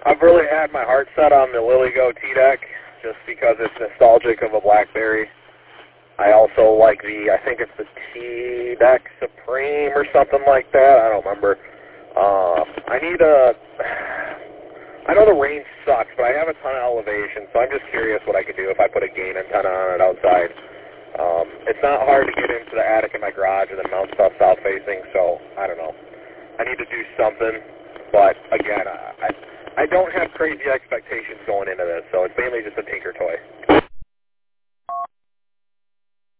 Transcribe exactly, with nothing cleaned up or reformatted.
I've really had my heart set on the Liligo T-Deck just because it's nostalgic of a BlackBerry. I also like the, I think it's the T-Deck Supreme or something like that. I don't remember. Um, I need a, I know the range sucks, but I have a ton of elevation, so I'm just curious what I could do if I put a gain antenna on it outside. Um, it's not hard to get into the attic in my garage and then mount stuff south-facing, so I don't know. I need to do something, but again, I, I don't have crazy expectations going into this, so it's mainly just a tinker toy.